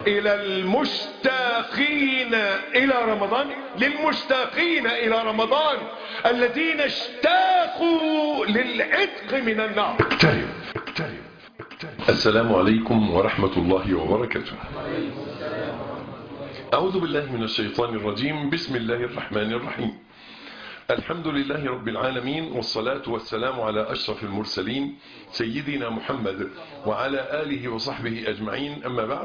إلى المشتاقين إلى رمضان، للمشتاقين إلى رمضان الذين اشتاقوا للعتق من النار. اقترب. السلام عليكم ورحمة الله وبركاته. أعوذ بالله من الشيطان الرجيم. بسم الله الرحمن الرحيم. الحمد لله رب العالمين، والصلاة والسلام على أشرف المرسلين سيدنا محمد وعلى آله وصحبه أجمعين. أما بعد،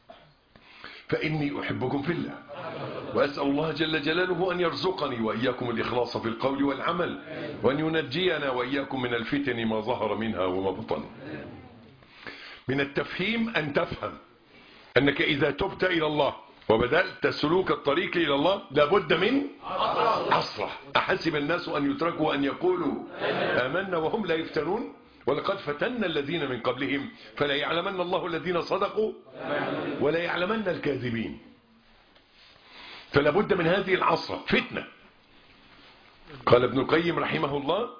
فإني أحبكم في الله، وأسأل الله جل جلاله أن يرزقني وإياكم الإخلاص في القول والعمل، وأن ينجينا وإياكم من الفتن ما ظهر منها وما بطن. من التفهيم أن تفهم أنك إذا تبت إلى الله وبدأت سلوك الطريق إلى الله لابد من عصرة. أحسب الناس أن يتركوا أن يقولوا آمنا وهم لا يفتنون، ولقد فتنا الذين من قبلهم فلا يعلمن الله الذين صدقوا ولا يعلمن الكاذبين. فلا بد من هذه العصرة، فتنة. قال ابن القيم رحمه الله: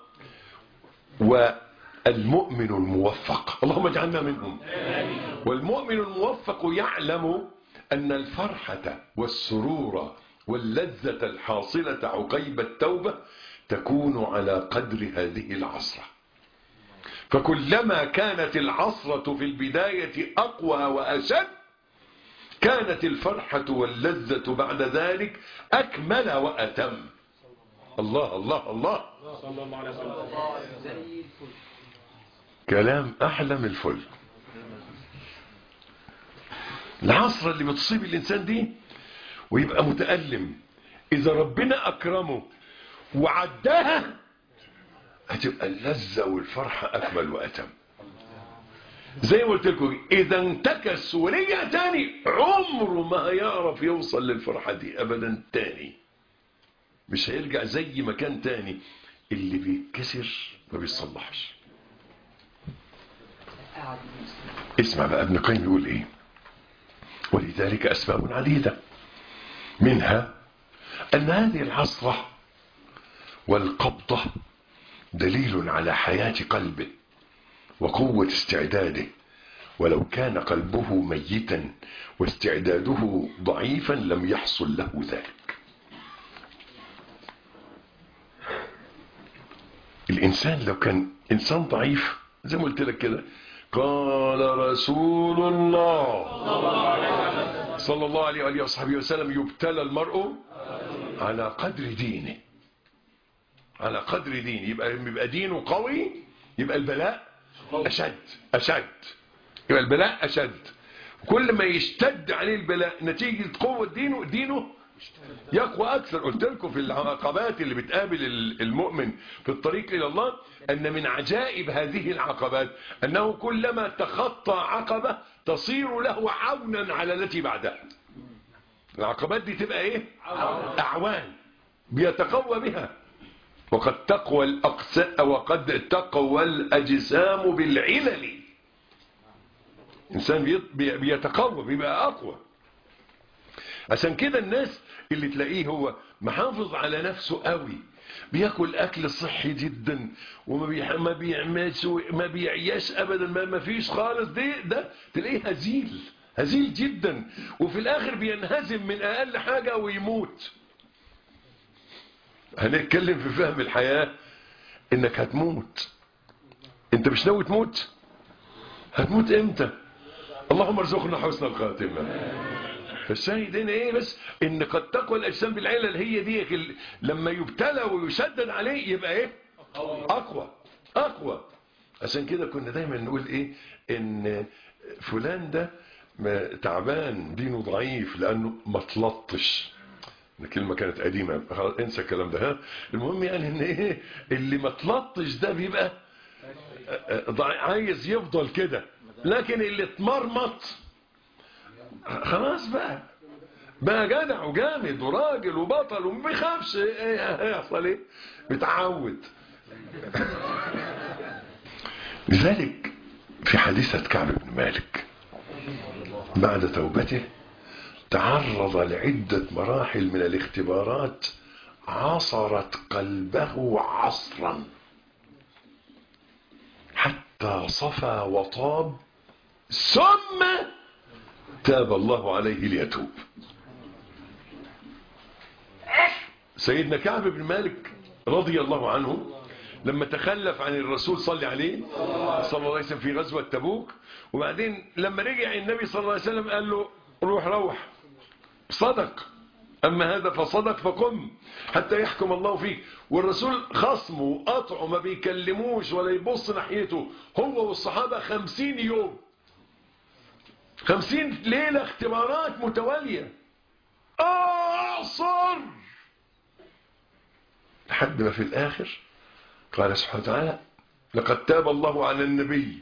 والمؤمن الموفق، اللهم اجعلنا منهم، والمؤمن الموفق يعلم أن الفرحة والسرور واللذة الحاصلة عقيب التوبة تكون على قدر هذه العصرة. فكلما كانت العصرة في البداية أقوى وأشد، كانت الفرحة واللذة بعد ذلك أكمل وأتم. الله الله الله، كلام أحلى من الفل. العصرة اللي بتصيب الإنسان دي ويبقى متألم، إذا ربنا أكرمه وعداها هتبقى اللذة والفرحة أكمل وأتم. زي ما قلت لكم، إذا انتكس ورجع تاني عمره ما هيعرف يوصل للفرحة دي أبدا تاني، مش هيرجع زي ما كان تاني. اللي بيتكسر ما بيصلحش. اسمع بقى ابن القيم يقول إيه: ولذلك أسباب عديدة، منها أن هذه العصرة والقبضة دليل على حياة قلبه وقوة استعداده، ولو كان قلبه ميتا واستعداده ضعيفا لم يحصل له ذلك. الإنسان لو كان إنسان ضعيف زي ما قلت لك كده، قال رسول الله صلى الله عليه وآله وصحبه وسلم: يبتلى المرء على قدر دينه. على قدر دينه، يبقى دينه قوي يبقى البلاء أشد. يبقى البلاء أشد. كل ما يشتد عليه البلاء نتيجة قوة دينه يقوى أكثر. قلت لكم في العقبات اللي بتقابل المؤمن في الطريق إلى الله أن من عجائب هذه العقبات أنه كلما تخطى عقبة تصير له عونا على التي بعدها. العقبات دي تبقى إيه؟ أعوان بيتقوى بها. وقد تقوى الأجسام بالعلل. إنسان بيتقوى بيبقى أقوى. عشان كده الناس اللي تلاقيه هو محافظ على نفسه قوي، بياكل أكل صحي جدا وما بيعملش ما بيعيش أبدا، ما فيش خالص، ده تلاقيه هزيل جدا، وفي الآخر بينهزم من أقل حاجة ويموت. هنتكلم في فهم الحياة انك هتموت. انت مش ناوي تموت؟ هتموت امتى؟ اللهم ارزقنا حسن الخاتمة. فالشاهد هنا ايه بس؟ ان قد تقوى الاجسام بالعلل، هي دي لما يبتلى ويشدد عليه يبقى ايه؟ اقوى. عشان كده كنا دايما نقول ايه؟ ان فلان ده تعبان، دينه ضعيف لانه ما تلطش. الكلمة كانت قديمة، انسى الكلام ده. المهم يعني ان ايه؟ اللي ما تلطش ده بيبقى عايز يفضل كده، لكن اللي اتمرمط خلاص بقى جدع وجامد وراجل وبطل وما بيخافش. ايه هيحصل؟ ايه؟ بيتعود. لذلك في حادثة كعب بن مالك بعد توبته تعرض لعدة مراحل من الاختبارات عصرت قلبه عصرا حتى صفى وطاب، ثم تاب الله عليه ليتوب. سيدنا كعب بن مالك رضي الله عنه لما تخلف عن الرسول صلى عليه صلى الله عليه وسلم في غزوة تبوك، وبعدين لما رجع النبي صلى الله عليه وسلم قال له روح صدق، أما هذا فصدق فقم حتى يحكم الله فيك. والرسول خصمه وقطعه ما بيكلموش ولا يبص ناحيته هو والصحابة 50 يوم، 50 ليلة اختبارات متوالية أعصر، لحد ما في الآخر قال سبحانه وتعالى لقد تاب الله على النبي.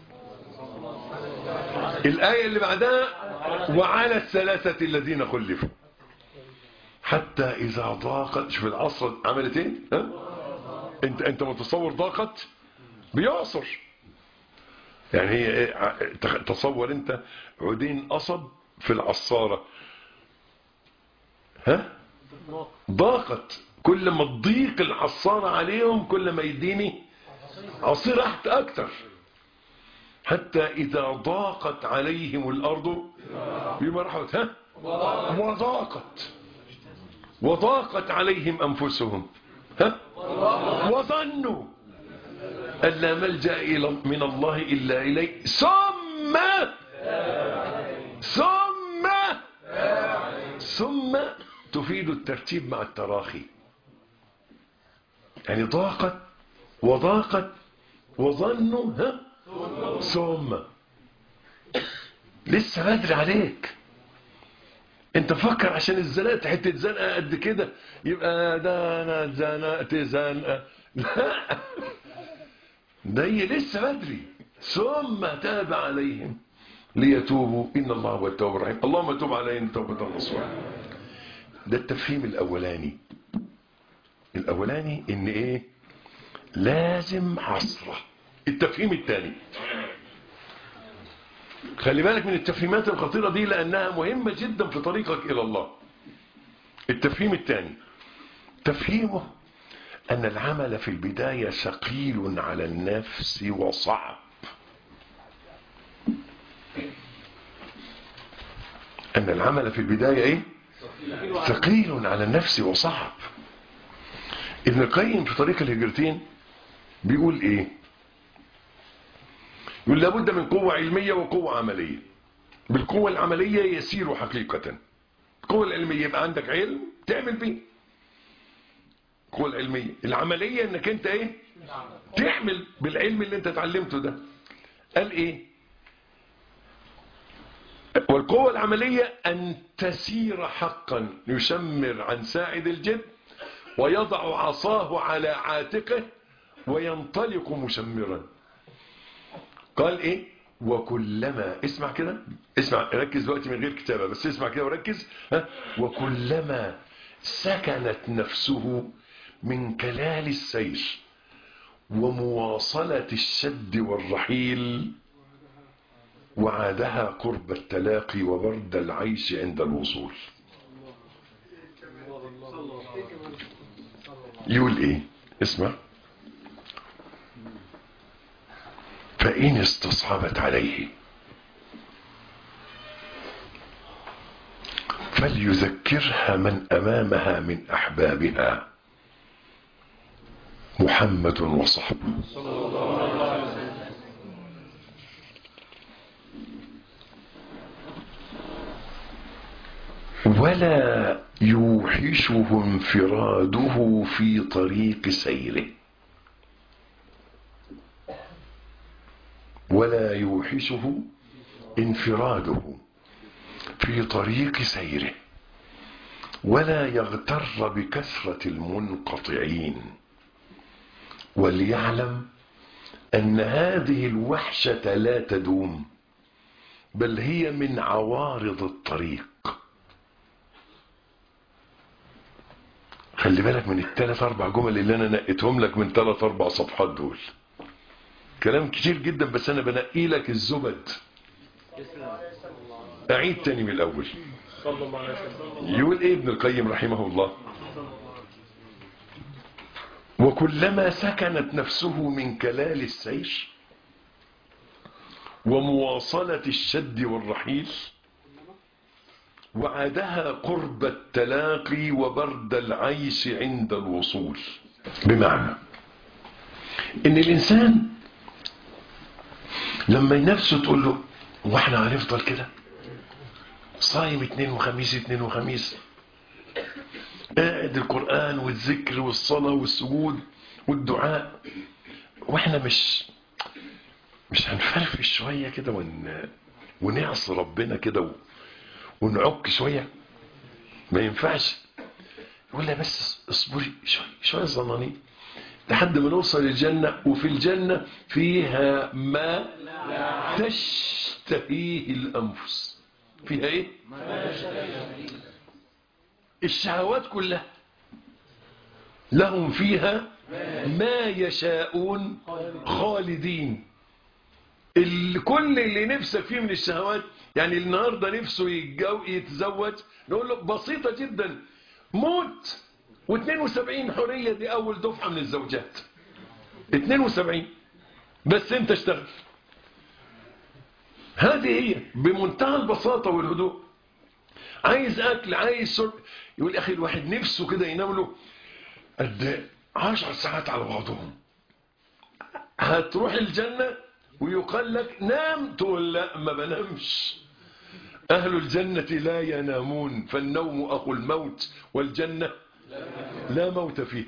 الآية اللي بعدها وعلى الثلاثة الذين خلفوا حتى إذا ضاقت. شوف العصر عملت ايه؟ انت متصور ضاقت بيعصر يعني هي تصور انت عودين قصب في العصارة، ضاقت. كل ما تضيق العصارة عليهم كل ما يديني عصير اكتر. حتى اذا ضاقت عليهم الارض بما رحبت وضاقت عليهم انفسهم وظنوا ان لا ملجأ من الله الا اليه ثم تفيد الترتيب مع التراخي. يعني ضاقت وضاقت وظنوا ثم لسه بدري عليك. انت فكر عشان اتزنقت حته زنقه قد كده يبقى ده انا اتزنقت زنقه، لا ده هي لسه بدري. ثم تاب عليهم ليتوبوا ان الله هو التواب الرحيم. اللهم تب علينا توبه نصوحا. ده التفهيم الاولاني ان ايه؟ لازم حصره. التفهيم الثاني، خلي بالك من التفهيمات الخطيرة دي لأنها مهمة جدا في طريقك إلى الله. التفهيم الثاني تفهيمه أن العمل في البداية ثقيل على النفس وصعب. أن العمل في البداية إيه؟ ثقيل على النفس وصعب. ابن القيم في طريق الهجرتين بيقول إيه؟ يقول لابد من قوة علمية وقوة عملية. بالقوة العملية يسير حقيقة. القوة العلمية يبقى عندك علم تعمل بيه. القوة العلمية. العملية انك انت ايه؟ تعمل بالعلم اللي انت اتعلمته ده. قال ايه؟ والقوة العملية ان تسير حقا، يشمر عن ساعد الجد ويضع عصاه على عاتقه وينطلق مشمرا. قال ايه؟ وكلما اسمع كده، اسمع ركز دلوقتي من غير كتابة بس اسمع كده وركز. وكلما سكنت نفسه من كلال السير ومواصلة الشد والرحيل وعادها قرب التلاقي وبرد العيش عند الوصول. يقول ايه؟ اسمع. فإن استصعبت عليه فليذكرها من أمامها من أحبابها محمد وصحبه. ولا يوحشه انفراده في طريق سيره. ولا يوحشه انفراده في طريق سيره ولا يغتر بكثرة المنقطعين. وليعلم أن هذه الوحشة لا تدوم بل هي من عوارض الطريق. خلي بالك من الثلاث اربع جمل اللي انا نقيتهم لك من 3-4 صفحات دول. كلام كتير جدا بس انا بنقي لك الزبد. اعيد تاني من الاول. يقول ايه ابن القيم رحمه الله؟ وكلما سكنت نفسه من كلال السير ومواصلة الشد والرحيل وعدها قرب التلاقي وبرد العيش عند الوصول. بمعنى ان الانسان لما نفسه تقول له واحنا هنفضل كده صايم اثنين وخميس اثنين وخميس، قاعد القرآن والذكر والصلاة والسجود والدعاء، واحنا مش هنفرفش شوية كده ونعصي ربنا كده ونعك شوية؟ ما ينفعش. يقول لها بس اصبري شوية صنانين لحد ما نوصل الجنة، وفي الجنة فيها ما تشتهيه الأنفس. فيها ايه؟ الشهوات كلها، لهم فيها ما يشاءون خالدين. كل اللي نفسك فيه من الشهوات، يعني النهارده نفسه يتزوج، نقول له بسيطة جدا، موت و72 حرية، دي أول دفعة من الزوجات 72، بس أنت اشتغل. هذه هي بمنتهى البساطة والهدوء. عايز أكل، عايز شرب، يقول أخي الواحد نفسه كده ينام له قد 10 ساعات على بعضهم. هتروح الجنة ويقال لك نام، تقول لا ما بنامش. أهل الجنة لا ينامون، فالنوم أخو الموت، والجنة لا موت فيه.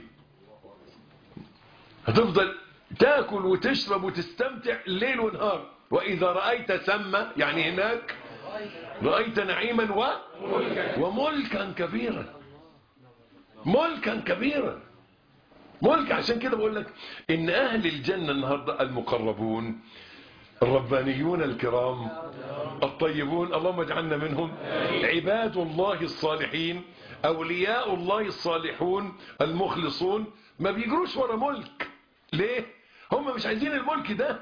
هتفضل تاكل وتشرب وتستمتع ليل ونهار. وإذا رأيت ثم، يعني هناك، رأيت نعيما وملكا كبيرا. ملكا كبيرا، ملك. عشان كده بقول لك إن أهل الجنة النهاردة المقربون، الربانيون الكرام الطيبون، اللهم اجعلنا منهم، عباد الله الصالحين، أولياء الله الصالحون المخلصون، ما بيجروش ورا ملك. ليه؟ هم مش عايزين الملك ده،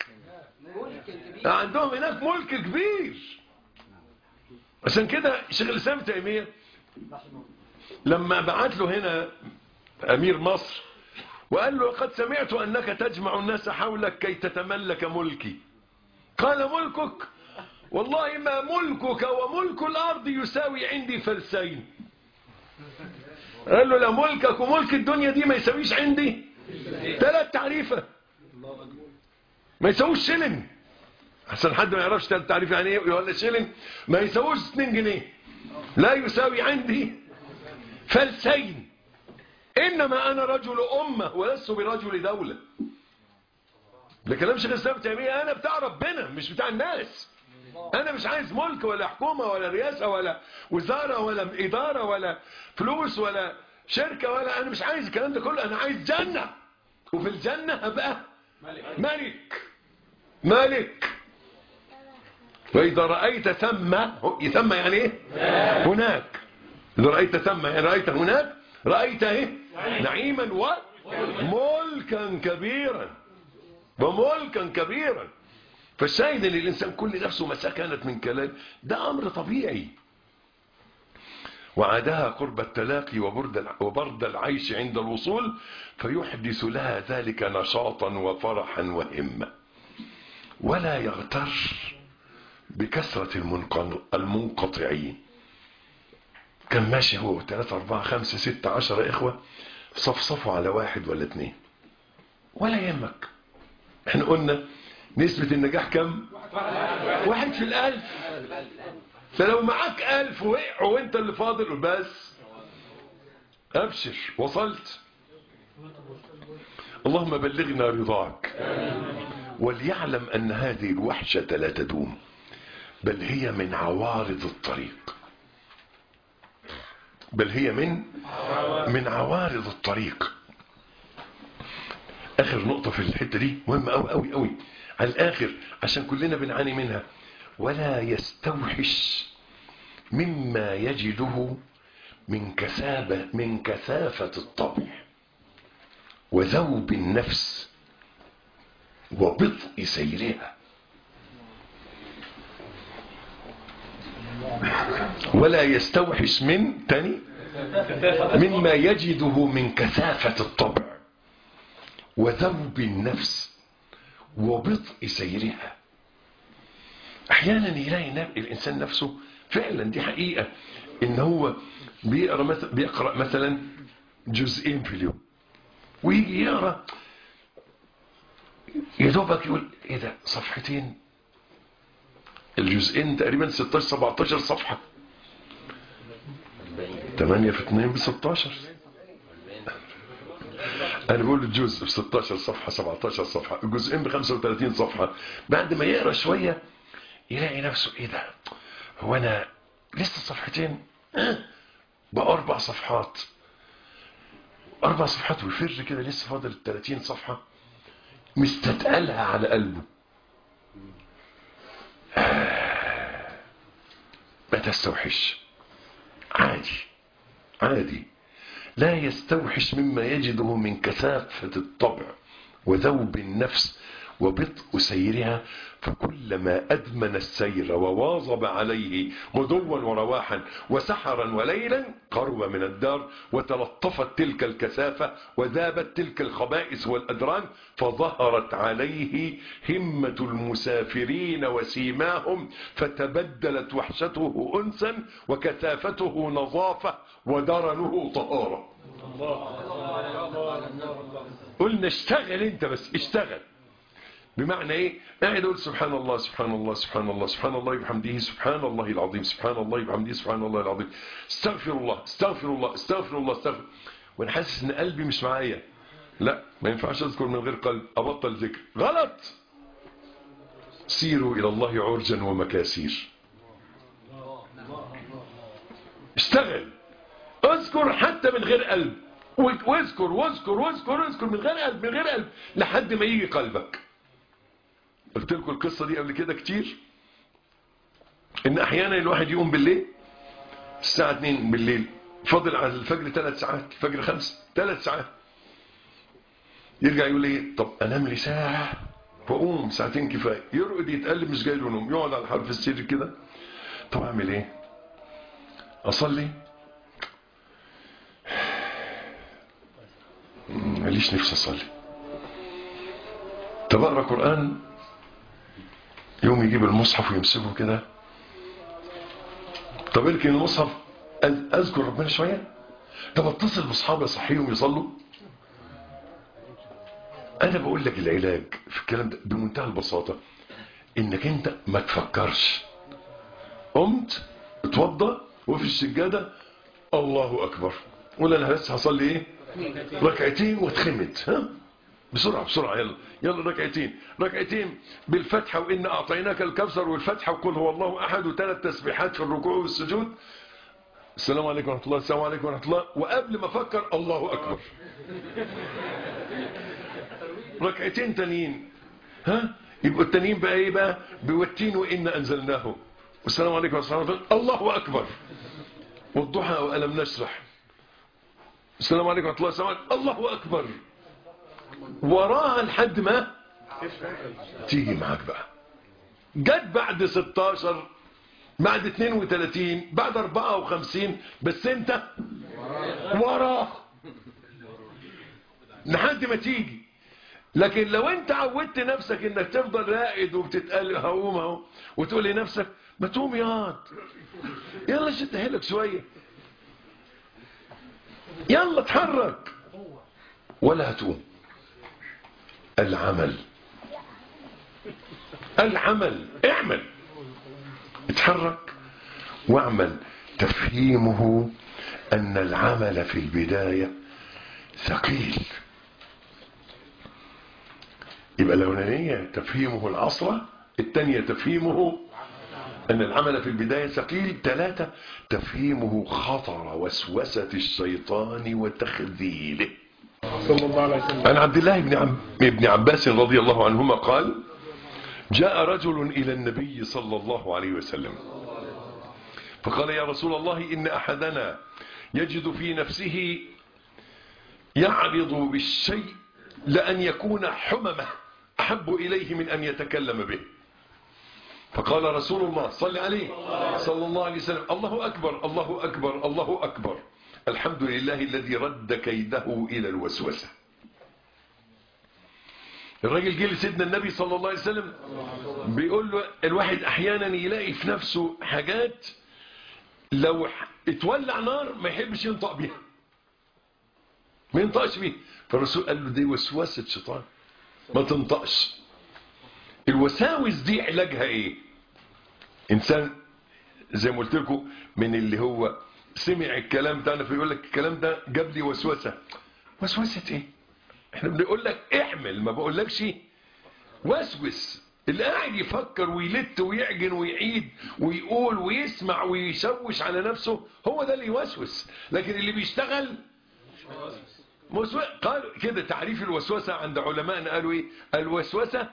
عندهم هناك ملك كبير. عشان كده شيخ الإسلام تيمية لما بعت له هنا أمير مصر وقال له قد سمعت أنك تجمع الناس حولك كي تتملك ملكي. قال ملكك؟ والله ما ملكك وملك الأرض يساوي عندي فلسين. قال له لا، ملكك وملك الدنيا دي ما يساويش عندي 3 تعريفة، ما يساويش شلن. عشان حد ما يعرفش 3 تعريفة يعني ايه ولا شلن، ما يساويش 2 جنيه. لا يساوي عندي فلسين. إنما أنا رجل أمة ولست برجل دولة. ده كلام شيخ الإسلام تيمية. أنا بتاع ربنا مش بتاع الناس. أنا مش عايز ملك ولا حكومة ولا رئاسة ولا وزارة ولا إدارة ولا فلوس ولا شركة ولا، أنا مش عايز الكلام ده كله. أنا عايز جنة، وفي الجنة هبقى ملك. وإذا رأيت ثم يعني إيه؟ هناك. إذا رأيت ثم يعني رأيت هناك، رأيت إيه؟ نعيما وملكا كبيرا. فالشاهد ان الانسان كل نفسه ما سكنت من كلام، ده امر طبيعي. وعادها قرب التلاقي وبرد العيش عند الوصول، فيحدث لها ذلك نشاطا وفرحا وهمة. ولا يغتر بكثرة المنقطعين. كان ماشي هو 3 4 5 6 10 إخوة صفصفوا على 1 ولا 2 ولا يهمك. احنا قلنا نسبة النجاح كم؟ 1 في 1000. فلو معاك 1000 وقعوا وانت اللي فاضل بس ابشر، وصلت. اللهم بلغنا رضاك. وليعلم ان هذه الوحشة لا تدوم، بل هي من عوارض الطريق. من عوارض الطريق. اخر نقطة في الحتة دي مهمة قوي قوي على الاخر، عشان كلنا بنعاني منها. ولا يستوحش مما يجده من كثافة الطبع وذوب النفس وبطء سيرها. ولا يستوحش مما يجده من كثافة الطبع وذوب النفس وبطء سيرها. احيانا يلاقي الانسان نفسه فعلا دي حقيقة، ان هو بيقرأ مثلا جزئين في اليوم، ويجي يقرأ يدوبك يقول ايه ده صفحتين، الجزئين تقريبا 16-17 صفحة، 8 في 2 ب16. انا بقول الجزء ب 16 صفحة 17 صفحة، الجزئين ب 35 صفحة. بعد ما يقرأ شوية يلاقي نفسه ايه ده، هو انا لسه صفحتين بقى 4 صفحات، 4 صفحات، ويفر كده لسه فاضل 30 صفحة مستتقلها على قلبه. ما تستوحش، عادي عادي، لا يستوحش مما يجده من كثافة الطبع وذوب النفس وبطء سيرها، فكلما أدمن السير وواظب عليه غدوا ورواحا وسحرا وليلا قرب من الدار، وتلطفت تلك الكثافة وذابت تلك الخبائث والأدران، فظهرت عليه همة المسافرين وسيماهم، فتبدلت وحشته أنسا وكثافته نظافة ودرنه طهارة. قلنا اشتغل انت بس، اشتغل. بمعنى ايه؟ قاعد اقول سبحان الله سبحان الله سبحان الله سبحان الله وبحمده سبحان الله العظيم سبحان الله وبحمده سبحان الله العظيم، استغفر الله استغفر الله استغفر الله استغفر، وانا حاسس ان قلبي مش معايا. لا، ما ينفعش اذكر من غير قلب، ابطل ذكر، غلط. سيروا الى الله عرجا ومكاسير. اشتغل، اذكر حتى من غير قلب، واذكر واذكر واذكر واذكر من غير قلب، من غير قلب، لحد ما يجي قلبك. قلت لكم القصة دي قبل كده كتير، ان احيانا الواحد يقوم بالليل الساعة 2 بالليل، فاضل على الفجر 3 ساعات، الفجر 5، 3 ساعات، يرجع يقول ايه، طب انام لي ساعة واقوم، ساعتين كفاية. يرقد يتقلب مش جاي له نوم، يقعد على حرف السرير كده، طب اعمل ايه؟ اصلي؟ ماليش نفسي اصلي. طب اقرا قرآن؟ يوم يجيب المصحف ويمسكه كده، طب اركن المصحف اذكر ربنا شويه، طب اتصل باصحابي اصحيهم يصلوا. انا بقول لك العلاج في الكلام ده بمنتهى البساطه، انك انت ما تفكرش. قمت اتوضى وفي السجاده الله اكبر، قول انا بس هصلي ايه، ركعتين واتخمت، ها بسرعه بسرعه، يلا يلا ركعتين بالفتحه وان اعطيناك الكوثر والفتحه وقل هو الله احد، وثلاث تسبيحات في الركوع والسجود، السلام عليكم ورحمه الله، السلام عليكم ورحمه الله، وقبل ما افكر الله اكبر. ركعتين تانيين، ها يبقوا التانيين بقى ايه بقى، بوتين وان انزلناه، والسلام عليكم ورحمه الله، الله اكبر. والضحى والم نشرح، السلام عليكم ورحمه الله، السلام عليكم، الله اكبر. وراها لحد ما تيجي معاك بقى، جت بعد 16 بعد 32 بعد 54، بس انت وراه لحد ما تيجي. لكن لو انت عودت نفسك انك تفضل راقد وبتتقل هقوم اهو، وتقول لنفسك ما تقوم يلا شد حيلك شويه، يلا اتحرك، ولا هتقوم. العمل اعمل، اتحرك واعمل. تفهيمه ان العمل في البداية ثقيل. يبقى الاولانية تفهيمه العصرة، الثانية تفهيمه ان العمل في البداية ثقيل، 3 تفهيمه خطر وسوسة الشيطان وتخذيله. صلى الله عليه وسلم. عن عبد الله بن عباس رضي الله عنهما قال: جاء رجل إلى النبي صلى الله عليه وسلم فقال: يا رسول الله، إن أحدنا يجد في نفسه يعرض بالشيء لأن يكون حممه أحب إليه من أن يتكلم به. فقال رسول الله صلى عليه صلى الله عليه وسلم: الله أكبر الله أكبر الله أكبر، الحمد لله الذي رد كيده إلى الوسوسة. الراجل جه لسيدنا النبي صلى الله عليه وسلم بيقول له الواحد احيانا يلاقي في نفسه حاجات لو اتولع نار ما يحبش ينطق بيها، ما ينطقش بيها. فالرسول قال له دي وسوسة شيطان، ما تنطقش. الوساوس دي علاجها ايه؟ انسان زي ما قلت لكم من اللي هو سمع الكلام ده، انا فيقول لك الكلام ده جاب لي وسوسه. وسوسه ايه؟ احنا بنقول لك اعمل، ما بقولكش وسوس. اللي قاعد يفكر ويلت ويعجن ويعيد ويقول ويسمع ويشوش على نفسه هو ده اللي يوسوس، لكن اللي بيشتغل قالوا كده تعريف الوسوسه عند علمائنا، قالوا ايه؟ الوسوسه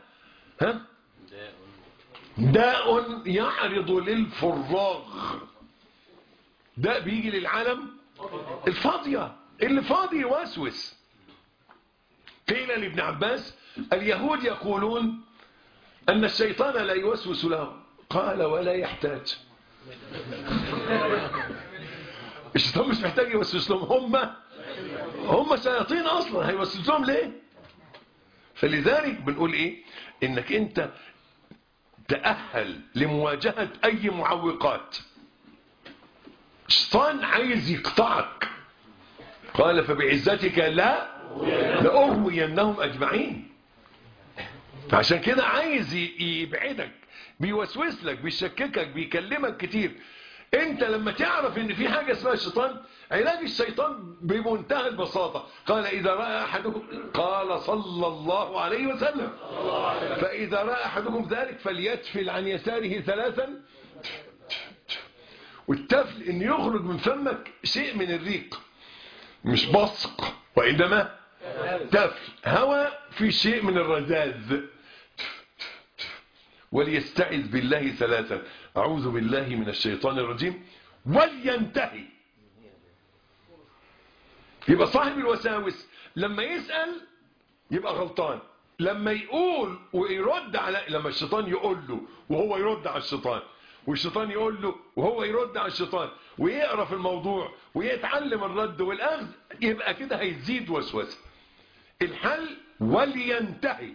داء يعرض للفراغ. داء بيجي للعالم الفاضية، اللي فاضي يوسوس. قيل لابن عباس اليهود يقولون أن الشيطان لا يوسوس له، قال ولا يحتاج. الشيطان مش محتاج يوسوس لهم، هم شياطين أصلا، هيوسوس لهم ليه؟ فلذلك بنقول إيه؟ إنك أنت تأهل لمواجهة أي معوقات. الشيطان عايز يقطعك، قال فبعزتك لأغوينهم أجمعين. فعشان كده عايز يبعدك، بيوسوس لك، بيشككك، بيكلمك كتير. انت لما تعرف ان في حاجة اسمها الشيطان، علاج الشيطان بمنتهى البساطة. قال إذا رأى أحدكم، قال صلى الله عليه وسلم، فإذا رأى أحدكم ذلك فليتفل عن يساره ثلاثا. والتفل ان يخرج من فمك شيء من الريق، مش بصق، وإنما تفل هواء في شيء من الرذاذ. وليستعذ بالله ثلاثا، أعوذ بالله من الشيطان الرجيم، ولينتهي. يبقى صاحب الوساوس لما يسأل يبقى غلطان، لما يقول ويرد على، لما الشيطان يقول له وهو يرد على الشيطان، والشيطان يقول له وهو يرد على الشيطان، ويقرأ في الموضوع ويتعلم الرد والأخذ، يبقى كده هيزيد وسوسة. الحل ولينتهي،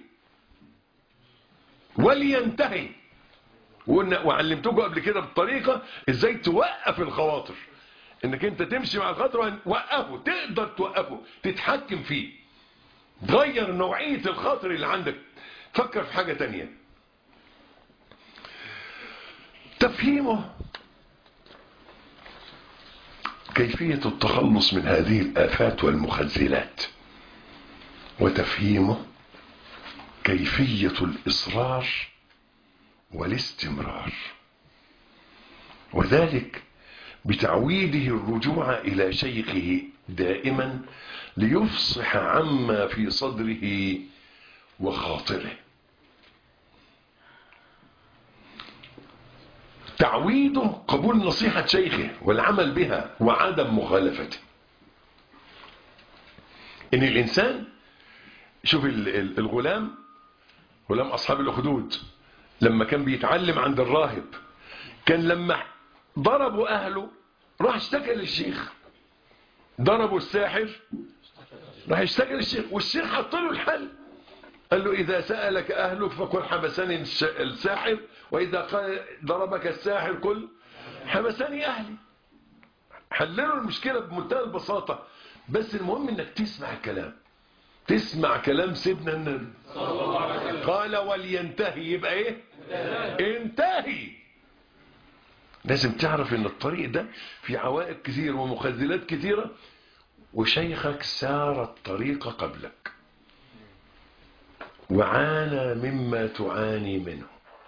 ولينتهي. وعلمتكم قبل كده بالطريقة ازاي توقف الخواطر، انك انت تمشي مع الخاطر وتوقفه، تقدر توقفه، تتحكم فيه، تغير نوعية الخاطر اللي عندك، فكر في حاجة تانية. تفهيمه كيفية التخلص من هذه الآفات والمخزلات، وتفهيمه كيفية الإصرار والاستمرار، وذلك بتعويده الرجوع إلى شيخه دائما ليفصح عما في صدره وخاطره. تعويده قبول نصيحة شيخه والعمل بها وعدم مخالفته. إن الإنسان، شوف الغلام، غلام أصحاب الأخدود، لما كان بيتعلم عند الراهب، كان لما ضربوا أهله راح اشتكى للشيخ، ضربوا الساحر راح اشتكى للشيخ، والشيخ حط له الحل، قال له إذا سألك أهلك فقل حبسني الساحر، وإذا قال ضربك الساحر قل حبسني أهلي. حللوا المشكلة بمنتهى البساطة. بس المهم انك تسمع الكلام، تسمع كلام سيدنا النبي قال ولينتهي، يبقى ايه؟ انتهي. لازم تعرف ان الطريق ده في عوائق كثير ومخذلات كثيرة، وشيخك سار الطريق قبلك وعانى مما تعاني منه،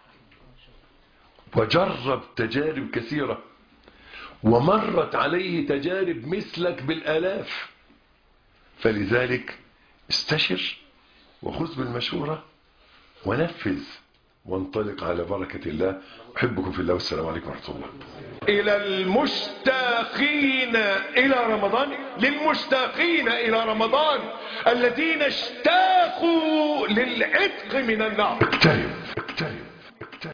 وجرب تجارب كثيرة، ومرت عليه تجارب مثلك بالآلاف. فلذلك استشر وخذ بالمشورة ونفذ وانطلق على بركة الله. أحبكم في الله، والسلام عليكم ورحمة الله. إلى المشتاقين إلى رمضان، للمشتاقين إلى رمضان الذين اشتاقوا للعتق من النار. اقترب